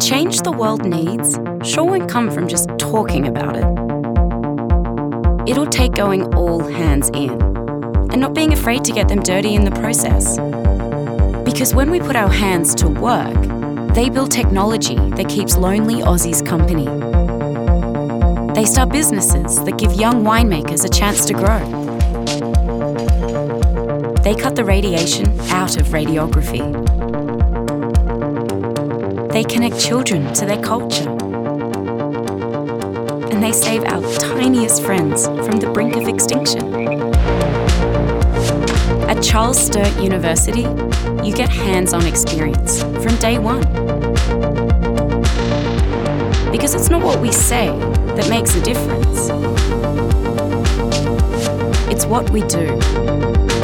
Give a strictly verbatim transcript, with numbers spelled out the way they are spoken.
change the world needs sure won't come from just talking about it. It'll take going all hands in and not being afraid to get them dirty in the process. Because when we put our hands to work, they build technology that keeps lonely Aussies company. They start businesses that give young winemakers a chance to grow. They cut the radiation out of radiography. They connect children to their culture. And they save our tiniest friends from the brink of extinction. At Charles Sturt University, you get hands-on experience from day one. Because it's not what we say that makes a difference. It's what we do.